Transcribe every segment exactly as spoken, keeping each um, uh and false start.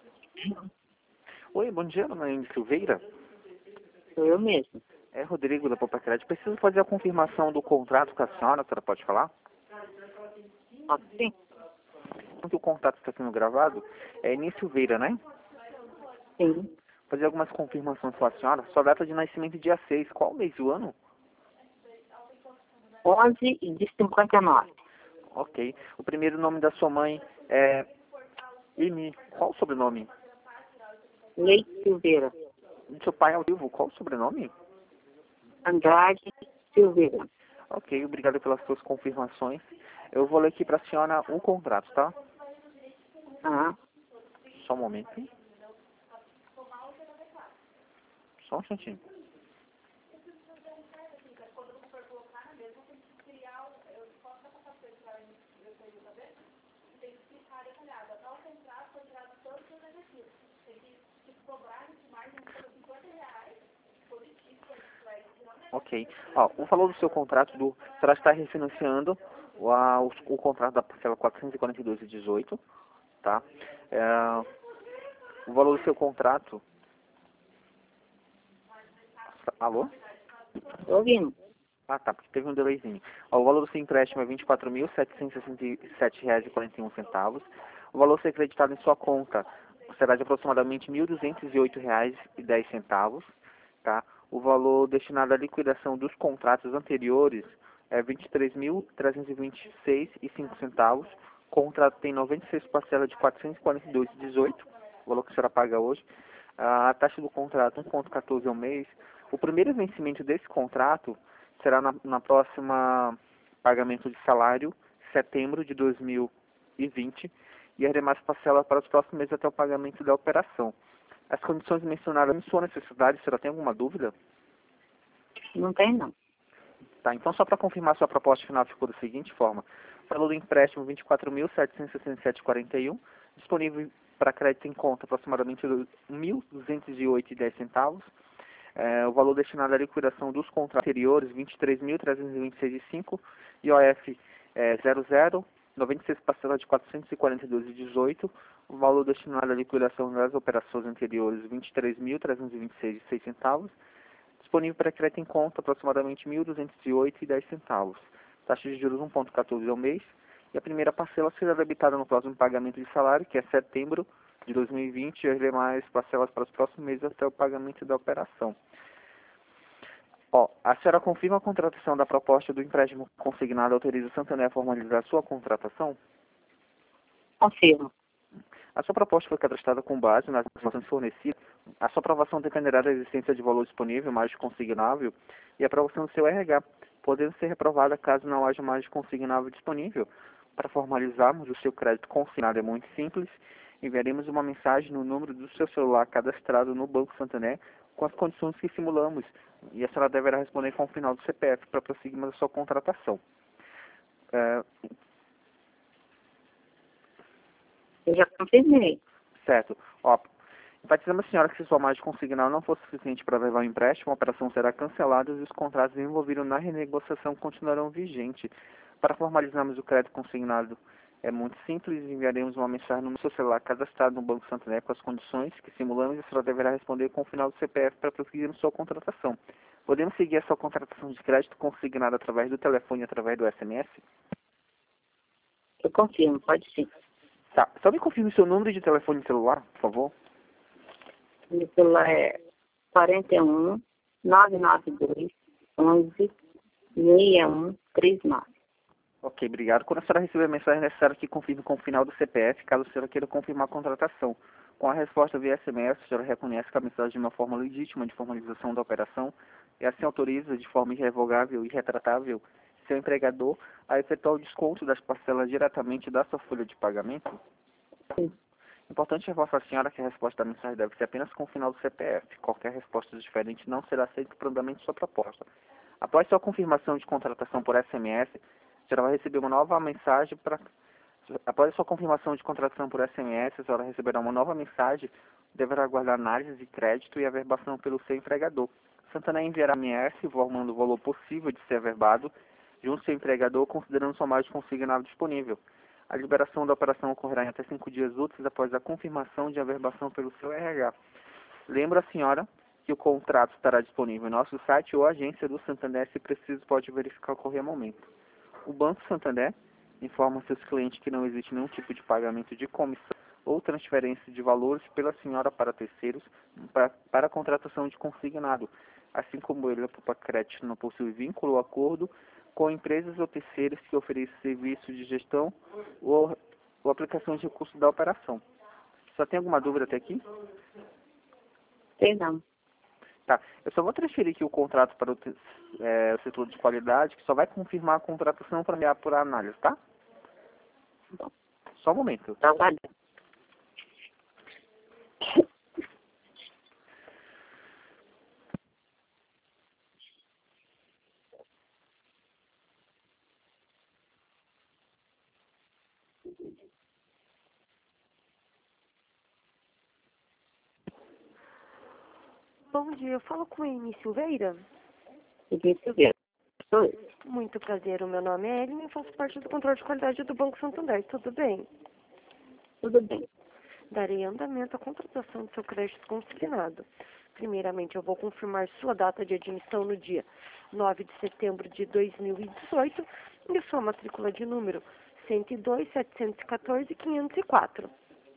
Oi, bom dia, Ana Silveira. Sou eu mesmo. É Rodrigo da Poupa Crédito. Preciso fazer a confirmação do contrato com a senhora, a senhora pode falar? Ah, sim. Porque o contrato está sendo gravado, é Eni Silveira, né? Sim. Fazer algumas confirmações com a senhora. Sua data de nascimento dia seis. Qual mês do ano? onze de cinquenta e nove. Ok. O primeiro nome da sua mãe é Eni. Qual o sobrenome? Leite Silveira. Do seu pai ao vivo, qual o sobrenome? Andrade Silveira. Ok, obrigado pelas suas confirmações. Eu vou ler aqui para a senhora o contrato, tá? Ah, Só um momento. Só um instantinho. Ok. Ó, o valor do seu contrato, do, será está refinanciando o, a, o, o contrato da parcela quatrocentos e quarenta e dois e dezoito, tá? É, o valor do seu contrato... Alô? tô ouvindo. Ah, tá, porque teve um delayzinho. Ó, o valor do seu empréstimo é vinte e quatro mil setecentos e sessenta e sete reais e quarenta e um centavos. O valor a ser acreditado em sua conta será de aproximadamente mil duzentos e oito reais e dez centavos, tá? O valor destinado à liquidação dos contratos anteriores é vinte e três mil trezentos e vinte e seis reais e cinco centavos. O contrato tem noventa e seis parcelas de quatrocentos e quarenta e dois reais e dezoito centavos, o valor que a senhora paga hoje. A taxa do contrato um vírgula quatorze ao mês. O primeiro vencimento desse contrato será na, na próxima pagamento de salário, setembro de dois mil e vinte, e as demais parcelas para os próximos meses até o pagamento da operação. As condições mencionadas em sua necessidade, a senhora tem alguma dúvida? Não tem, não. Tá, então só para confirmar, sua proposta final ficou da seguinte forma: valor do empréstimo vinte e quatro mil setecentos e sessenta e sete reais e quarenta e um, disponível para crédito em conta aproximadamente mil duzentos e oito reais e dez centavos. É, o valor destinado à liquidação dos contratos anteriores, vinte e três mil trezentos e vinte e seis reais e cinco centavos, I O F é, zero zero, noventa e seis parcelas de quatrocentos e quarenta e dois reais e dezoito centavos, o valor destinado à liquidação das operações anteriores, vinte e três mil trezentos e vinte e seis reais e seis centavos, disponível para crédito em conta aproximadamente mil duzentos e oito reais e dez centavos, taxa de juros um vírgula quatorze ao mês, e a primeira parcela será debitada no próximo pagamento de salário, que é setembro de dois mil e vinte, e as demais parcelas para os próximos meses até o pagamento da operação. Ó, a senhora confirma a contratação da proposta do empréstimo consignado, autoriza o Santander a formalizar a sua contratação? Confirmo. A sua proposta foi cadastrada com base nas informações fornecidas. A sua aprovação dependerá da existência de valor disponível, margem consignável, e a aprovação do seu R H, podendo ser reprovada caso não haja margem consignável disponível. Para formalizarmos o seu crédito consignado é muito simples. Enviaremos uma mensagem no número do seu celular cadastrado no Banco Santander com as condições que simulamos, e a senhora deverá responder com o final do C P F para prosseguirmos a sua contratação. É, Eu já confirmei. certo. Ó, enfatizamos a senhora que se sua margem consignal não for suficiente para levar o empréstimo, a operação será cancelada e os contratos envolvidos na renegociação continuarão vigentes. Para formalizarmos o crédito consignado é muito simples, enviaremos uma mensagem no seu celular cadastrado no Banco Santander com as condições que simulamos e a senhora deverá responder com o final do C P F para prosseguirmos sua contratação. Podemos seguir a sua contratação de crédito consignada através do telefone e através do S M S? Eu confirmo, pode sim. Tá. Só me confirme o seu número de telefone celular, por favor. Meu celular é quarenta e um, nove nove dois, onze, seis um três nove. Ok, obrigado. Quando a senhora receber a mensagem, é necessário que confirme com o final do C P F, caso a senhora queira confirmar a contratação. Com a resposta via S M S, a senhora reconhece que a mensagem é uma forma legítima de formalização da operação e assim autoriza de forma irrevogável e retratável seu empregador a efetuar o desconto das parcelas diretamente da sua folha de pagamento. Sim. Importante reforçar a senhora que a resposta da mensagem deve ser apenas com o final do C P F. Qualquer resposta diferente não será aceita para o andamento de sua proposta. Após sua confirmação de contratação por S M S, a senhora vai receber uma nova mensagem para... Após a sua confirmação de contratação por S M S, a senhora receberá uma nova mensagem, deverá aguardar análise de crédito e averbação pelo seu empregador. Santander enviará S M S informando o valor possível de ser averbado junto ao seu empregador, considerando sua margem consignada disponível. A liberação da operação ocorrerá em até cinco dias úteis após a confirmação de averbação pelo seu R H. Lembra a senhora que o contrato estará disponível em nosso site ou agência do Santander, se preciso pode verificar a qualquer momento. O Banco Santander informa seus clientes que não existe nenhum tipo de pagamento de comissão ou transferência de valores pela senhora para terceiros para, para a contratação de consignado, assim como ele, a Poupa Crédito, não possui vínculo ou acordo com empresas ou terceiros que ofereçam serviço de gestão ou, ou aplicação de recursos da operação. Só tem alguma dúvida até aqui? Sei não. Tá, eu só vou transferir aqui o contrato para o, é, o setor de qualidade, que só vai confirmar a contratação para enviar por análise, tá? Bom, Só um momento. trabalho. Bom dia, eu falo com a Amy Silveira. Ninguém se vê. Oi, Muito prazer, o meu nome é Ellen e faço parte do controle de qualidade do Banco Santander. Tudo bem? tudo bem. Darei andamento à contratação do seu crédito consignado. Primeiramente, eu vou confirmar sua data de admissão no dia nove de setembro de dois mil e dezoito e sua matrícula de número cento e dois, setecentos e quatorze, quinhentos e quatro.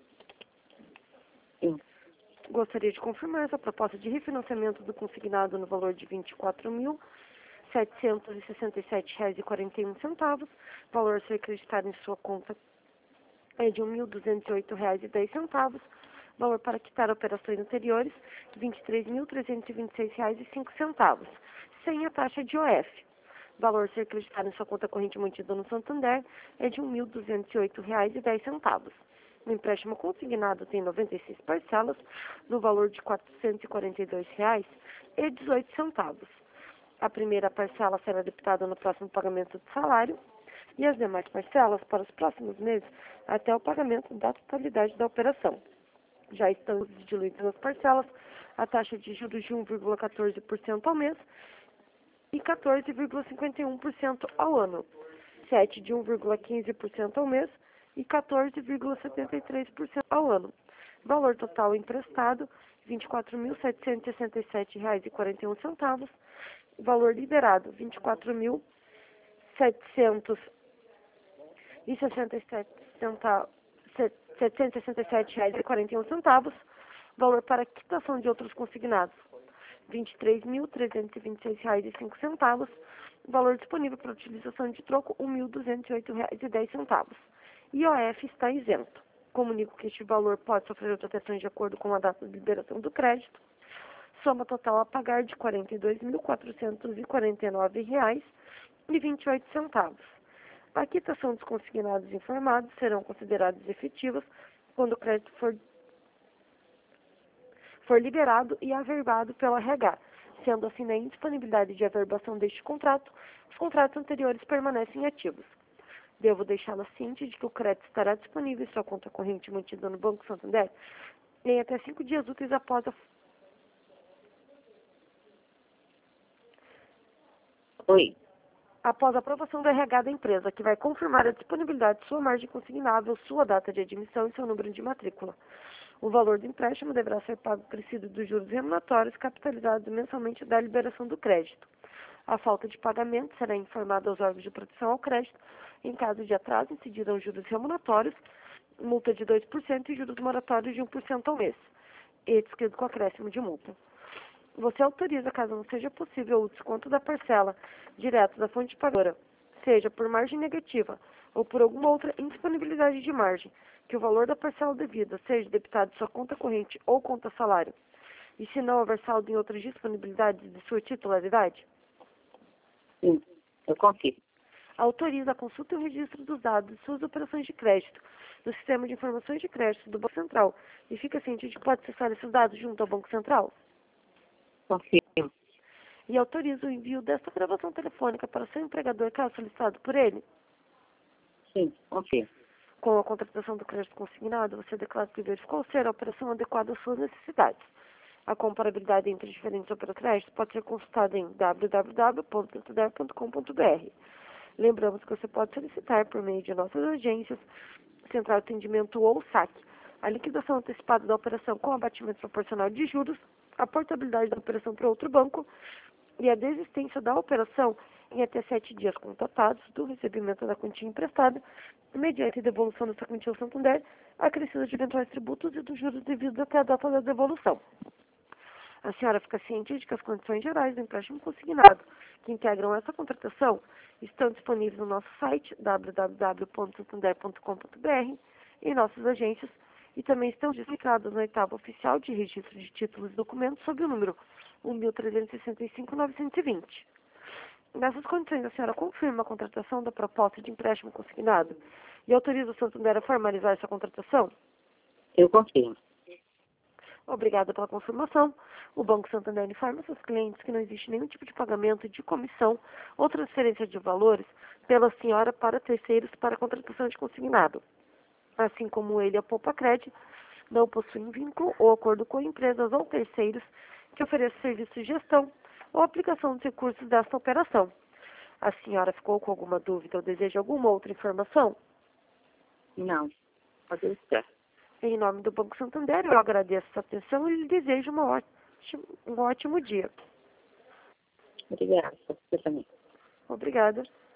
Sim, Gostaria de confirmar essa proposta de refinanciamento do consignado no valor de vinte e quatro mil, setecentos e sessenta e sete reais e quarenta e um centavos. Valor a ser acreditado em sua conta é de um mil duzentos e oito reais e dez centavos. Valor para quitar operações anteriores, vinte e três mil trezentos e vinte e seis reais e cinco centavos, sem a taxa de O F. Valor a ser acreditado em sua conta corrente mantida no Santander é de um mil duzentos e oito reais e dez centavos. O empréstimo consignado tem noventa e seis parcelas, no valor de quatrocentos e quarenta e dois reais e dezoito centavos. A primeira parcela será debitada no próximo pagamento de salário e as demais parcelas para os próximos meses até o pagamento da totalidade da operação. Já estão diluídas nas parcelas a taxa de juros de um vírgula quatorze por cento ao mês e quatorze vírgula cinquenta e um por cento ao ano, sete de um vírgula quinze por cento ao mês e quatorze vírgula setenta e três por cento ao ano. Valor total emprestado, vinte e quatro mil setecentos e sessenta e sete reais e quarenta e um centavos. Valor liberado, vinte e quatro mil setecentos e sessenta e sete centavos, setecentos e sessenta e sete reais e quarenta e um centavos. Valor para quitação de outros consignados, vinte e três mil trezentos e vinte e seis reais e cinco centavos. Valor disponível para utilização de troco, um mil duzentos e oito reais e dez centavos. I O F está isento. Comunico que este valor pode sofrer alterações de acordo com a data de liberação do crédito. Soma total a pagar de quarenta e dois mil quatrocentos e quarenta e nove reais e vinte e oito centavos. A quitação dos consignados informados serão considerados efetivas quando o crédito for, for liberado e averbado pela R H. Sendo assim, na indisponibilidade de averbação deste contrato, os contratos anteriores permanecem ativos. Devo deixá-la ciente de que o crédito estará disponível em sua conta corrente mantida no Banco Santander em até cinco dias úteis após a... Oi, após a aprovação do R H da empresa, que vai confirmar a disponibilidade de sua margem consignável, sua data de admissão e seu número de matrícula. O valor do empréstimo deverá ser pago crescido dos juros remuneratórios capitalizados mensalmente da liberação do crédito. A falta de pagamento será informada aos órgãos de proteção ao crédito. Em caso de atraso, incidirão juros remuneratórios, multa de dois por cento e juros moratórios de um por cento ao mês, e descrito com acréscimo de multa. Você autoriza, caso não seja possível, o desconto da parcela direto da fonte pagadora, seja por margem negativa ou por alguma outra indisponibilidade de margem, que o valor da parcela devida seja debitado de sua conta corrente ou conta salário, e se não houver saldo em outras disponibilidades de sua titularidade? sim, eu confio. Autoriza a consulta e o registro dos dados de suas operações de crédito no Sistema de Informações de Crédito do Banco Central e fica ciente de que pode acessar esses dados junto ao Banco Central. Confio. E autoriza o envio desta gravação telefônica para seu empregador, caso solicitado por ele. Sim, confio. Com a contratação do crédito consignado, você declara que verificou ser a operação adequada às suas necessidades. A comparabilidade entre diferentes operações pode ser consultada em w w w ponto santander ponto com ponto b r. Lembramos que você pode solicitar por meio de nossas agências, Central de Atendimento ou saque, a liquidação antecipada da operação com abatimento proporcional de juros, a portabilidade da operação para outro banco e a desistência da operação em até sete dias contatados do recebimento da quantia emprestada, mediante devolução dessa quantia ao Santander, acrescida de eventuais tributos e dos juros devidos até a data da devolução. A senhora fica ciente de que as condições gerais do empréstimo consignado que integram essa contratação estão disponíveis no nosso site w w w ponto santander ponto com ponto b r e em nossas agências e também estão explicadas no oitavo oficial de registro de títulos e documentos sob o número um mil trezentos e sessenta e cinco, novecentos e vinte. Nessas condições, a senhora confirma a contratação da proposta de empréstimo consignado e autoriza o Santander a formalizar essa contratação? Eu confirmo. Obrigada pela confirmação. O Banco Santander informa seus clientes que não existe nenhum tipo de pagamento de comissão ou transferência de valores pela senhora para terceiros para a contratação de consignado. Assim como ele, a Poupa Cred, não possuem vínculo ou acordo com empresas ou terceiros que ofereçam serviço de gestão ou aplicação dos recursos desta operação. A senhora ficou com alguma dúvida ou deseja alguma outra informação? Não. Pode deixar. Em nome do Banco Santander, eu agradeço a sua atenção e lhe desejo uma ótima, um ótimo dia. Obrigada. Você também. Obrigada.